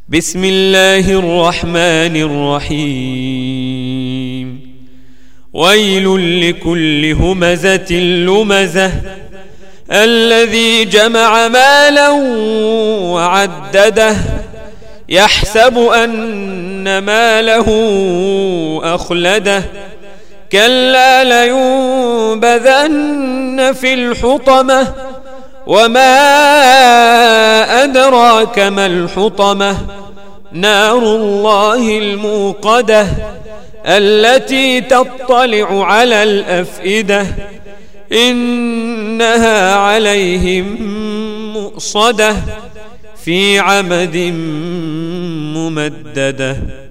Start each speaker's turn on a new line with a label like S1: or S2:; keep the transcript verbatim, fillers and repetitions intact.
S1: بسم الله الرحمن الرحيم ويل لكل همزة لمزة الذي جمع مالا وعدده يحسب أن ماله أخلده كلا لينبذن في الحطمة وما أدراك ما الحطمة نار الله الموقدة التي تطلع على الأفئدة إنها عليهم مؤصدة في عمد ممددة.